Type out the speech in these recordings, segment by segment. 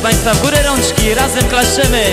Państwa, w górę rączki, razem klaszczemy.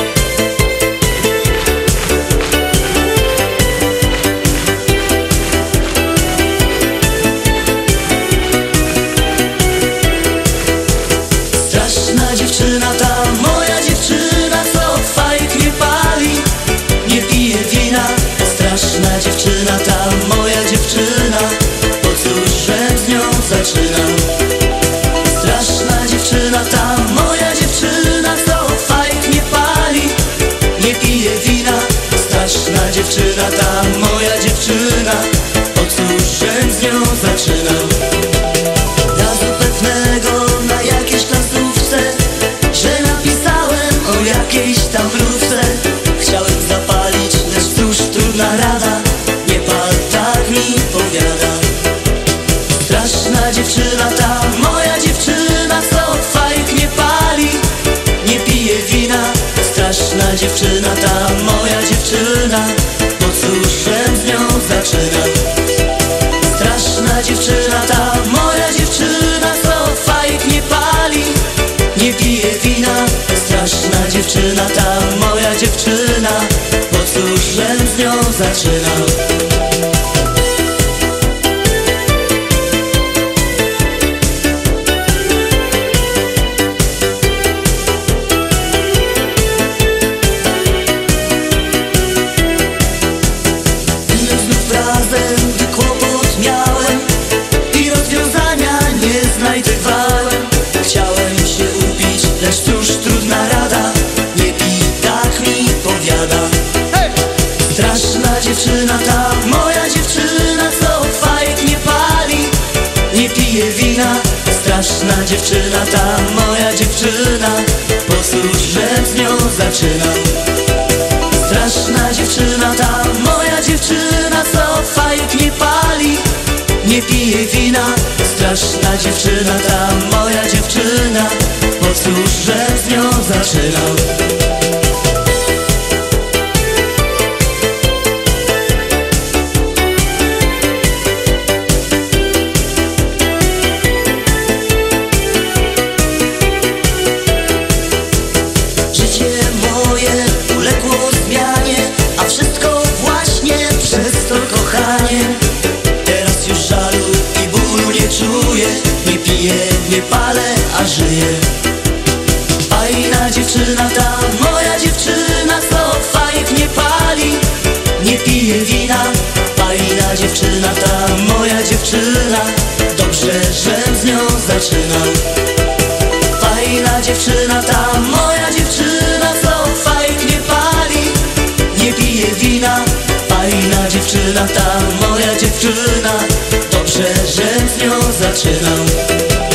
Straszna dziewczyna ta, moja dziewczyna, co od fajek nie pali, nie pije wina. Straszna dziewczyna ta, moja dziewczyna, bo cóżem z nią zaczynam. Straszna dziewczyna ta, moja dziewczyna, co od fajek nie pali, nie pije wina. Straszna dziewczyna ta, moja dziewczyna, bo cóżem z nią zaczynam. Razu pewnego na jakiejś klasówce, że napisałem o jakiejś tam mrówce. Chciałem zapalić, lecz cóż, trudna rada, nie pal, tak mi powiada. Straszna dziewczyna ta, moja dziewczyna, co od fajek nie pali, nie pije wina. Straszna dziewczyna ta, moja dziewczyna, bo cóżem z nią zaczynam. Straszna dziewczyna ta, moja dziewczyna, co od fajek nie pali, nie pije wina. Straszna dziewczyna ta, moja dziewczyna, bo cóżem z nią zaczynam. Znów razem, gdy kłopot miałem i rozwiązania nie znajdowałem. Chciałem się upić, lecz cóż, trudna rada, nie pij, tak mi powiada. Straszna dziewczyna ta, moja dziewczyna, co od fajek nie pali, nie pije wina. Straszna dziewczyna ta, moja dziewczyna, bo cóżem z nią zaczynam. Straszna dziewczyna ta, moja dziewczyna, co od fajek nie pali, nie pije wina. Straszna dziewczyna ta, moja dziewczyna, bo cóżem z nią zaczynam. Życie moje uległo zmianie, a wszystko właśnie przez to kochanie. Teraz już żalu i bólu nie czuję, nie piję, nie palę, a żyję. Fajna dziewczyna ta, moja dziewczyna, co od fajek nie pali, nie pije wina. Fajna dziewczyna ta, moja dziewczyna, dobrze, żem z nią zaczynał. Fajna dziewczyna ta, moja dziewczyna, co od fajek nie pali, nie pije wina. Fajna dziewczyna ta, moja dziewczyna, dobrze, żem z nią zaczynał.